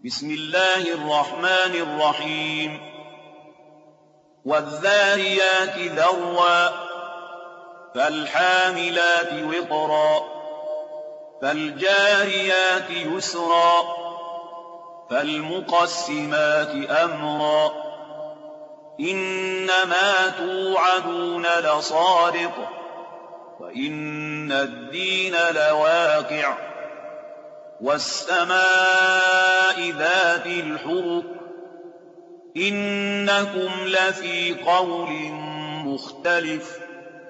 بسم الله الرحمن الرحيم والذاريات ذروا فالحاملات وقرا فالجاريات يسرا فالمقسمات أمرا إنما توعدون لصادق وإن الدين لواقع والسماء ذات الحبك إنكم لفي قول مختلف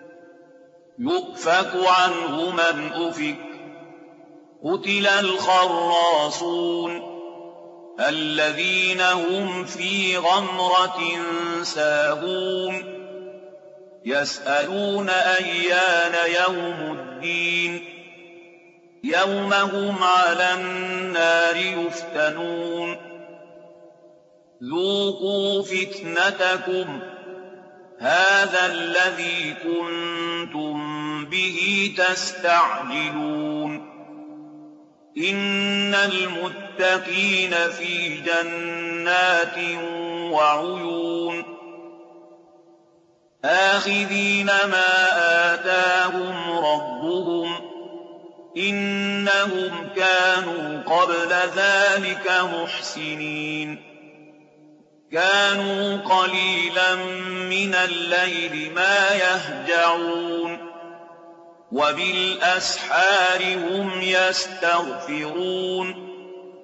يؤفك عنه من أفك قتل الخراصون الذين هم في غمرة ساهون يسألون أيان يوم الدين يوم هم على النار يفتنون ذوقوا فتنتكم هذا الذي كنتم به تستعجلون إن المتقين في جنات وعيون آخذين ما آتاهم ربهم إنهم كانوا قبل ذلك محسنين كانوا قليلا من الليل ما يهجعون وبالأسحار هم يستغفرون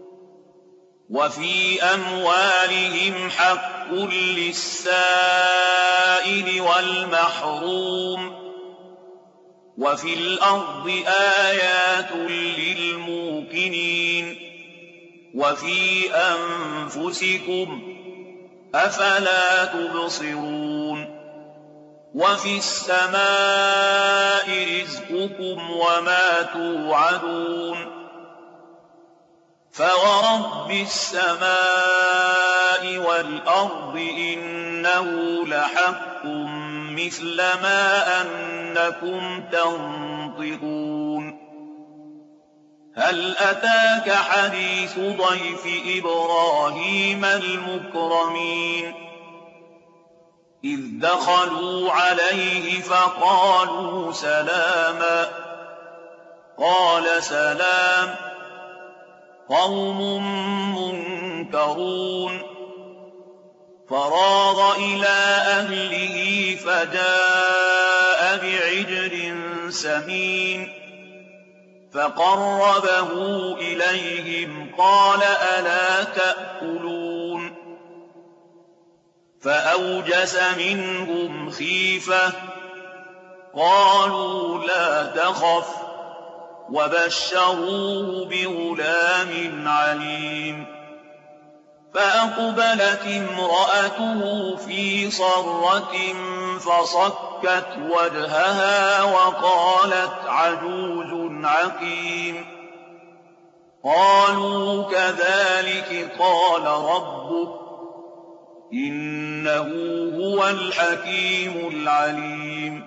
وفي أموالهم حق للسائل والمحروم وفي الأرض آيات للموقنين وفي أنفسكم أفلا تبصرون وفي السماء رزقكم وما توعدون فورب السماء والأرض إنه لحق مثل ما أنكم تنطقون هل أتاك حديث ضيف إبراهيم المكرمين إذ دخلوا عليه فقالوا سلاما قال سلام قوم منكرون فراغ إلى أهله فجاء بعجل سمين فقربه إليهم قال ألا تأكلون فأوجس منهم خيفة قالوا لا تخف وبشروه بغلام عليم فأقبلت امرأته في صرة فصكت وجهها وقالت عجوز عقيم قالوا كذلك قال ربك إنه هو الحكيم العليم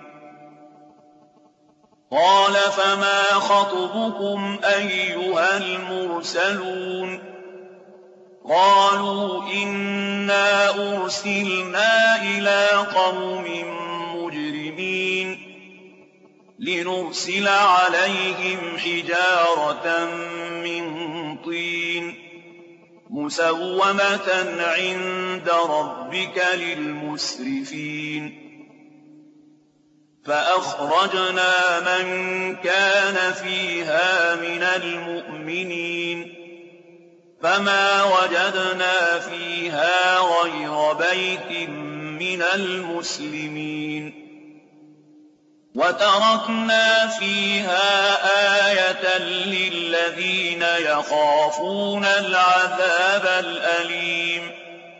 قال فما خطبكم أيها المرسلون قالوا إنا أرسلنا إلى قوم مجرمين لنرسل عليهم حجارة من طين مسومة عند ربك للمسرفين فأخرجنا من كان فيها من المؤمنين فما وجدنا فيها غير بيت من المسلمين وتركنا فيها آية للذين يخافون العذاب الأليم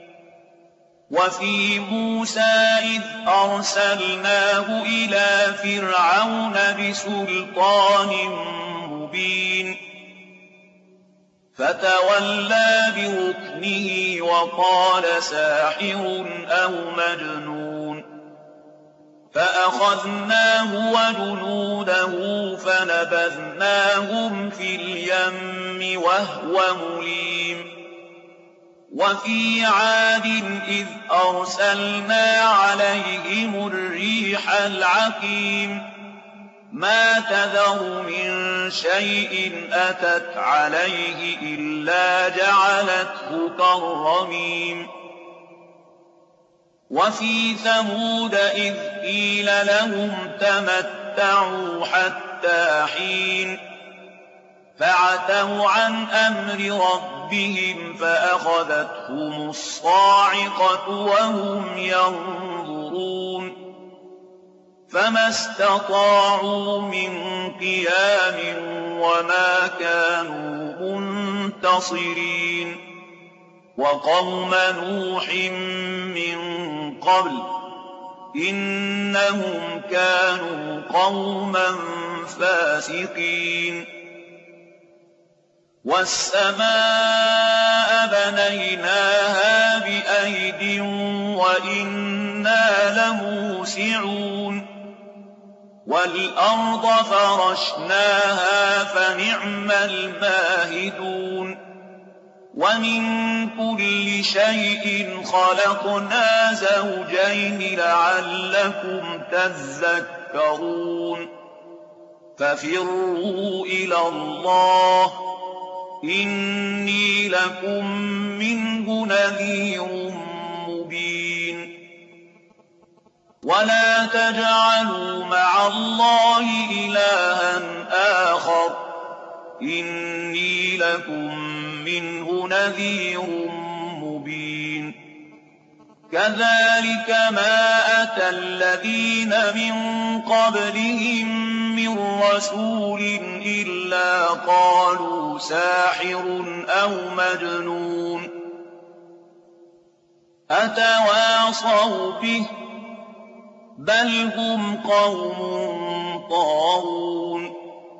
وفي موسى إذ أرسلناه إلى فرعون بسلطان مبين فتولى بركنه وقال ساحر أو مجنون فأخذناه وجنوده فنبذناهم في اليم وهو مليم وَفِي عَادٍ إِذْ أَرْسَلْنَا عَلَيْهِمُ الرِّيحَ الْعَقِيمَ مَا تَذَرُ مِن شَيْءٍ أَتَتْ عَلَيْهِ إِلَّا جَعَلَتْهُ كَالرَّمِيمِ وَفِي ثَمُودَ إِذْ قِيلَ لَهُمْ تَمَتَّعُوا حَتَّىٰ حِينٍ فَعَتَوْا عَنْ أَمْرِ رَبِّهِمْ فَأَخَذَتْهُمُ الصَّاعِقَةُ وَهُمْ يَنظُرُونَ فَمَا اسْتَطَاعُوا مِن قِيَامٍ وَمَا كَانُوا مُنتَصِرِينَ وَقَوْمَ نُوحٍ مِّن قَبْلُ إِنَّهُمْ كَانُوا قَوْمًا فَاسِقِينَ وَالسَّمَاءَ بَنَيْنَاهَا بِأَيْدٍ وَإِنَّا لَمُوسِعُونَ وَالْأَرْضَ فَرَشْنَاهَا فَنِعْمَ الْمَاهِدُونَ وَمِن كُلِّ شَيْءٍ خَلَقْنَا زَوْجَيْنِ لَعَلَّكُمْ تَذَكَّرُونَ فَفِرُّوا إِلَى اللَّهِ إِنِّي لَكُم مِّنْهُ نَذِيرٌ مُّبِينٌ وَلَا تَجْعَلُوا مَعَ اللَّهِ إِلَٰهًا آخَرَ إِنِّي لَكُم مِّنْهُ نَذِيرٌ مُّبِينٌ كَذَٰلِكَ مَا أَتَى الَّذِينَ مِن قَبْلِهِم مِّن رَّسُولٍ إِلَّا قَالُوا سَاحِرٌ أَوْ مَجْنُونٌ أَتَوَاصَوْا بِهِ ۚ بَلْ هُمْ قَوْمٌ طَاغُونَ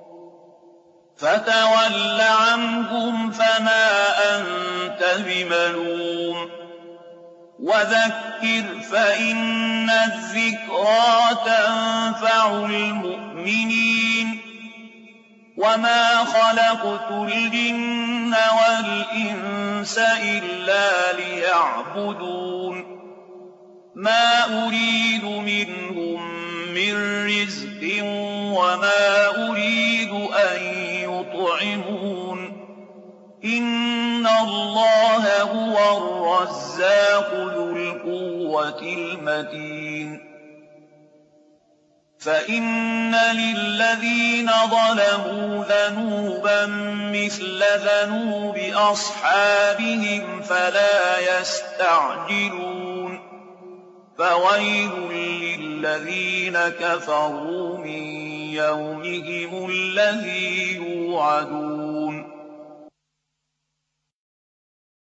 فَتَوَلَّ عَنْهُمْ فَمَا أَنتَ بِمَلُومٍ وَذَكِّرْ فَإِنَّ الذِّكْرَىٰ تَنفَعُ الْمُؤْمِنِينَ وَمَا خَلَقْتُ الْجِنَّ وَالْإِنسَ إِلَّا لِيَعْبُدُونِ مَا أُرِيدُ مِنْهُم مِّن رِّزْقٍ وَمَا أُرِيدُ أَن يُطْعِمُونِ إِنَّ اللَّهَ هُوَ الرَّزَّاقُ ذُو الْقُوَّةِ الْمَتِينُ فَإِنَّ لِلَّذِينَ ظَلَمُوا ذَنُوبًا مِّثْلَ ذَنُوبِ أَصْحَابِهِمْ فَلَا يَسْتَعْجِلُونِ فَوَيْلٌ لِّلَّذِينَ كَفَرُوا مِن يَوْمِهِمُ الَّذِي يُوعَدُونَ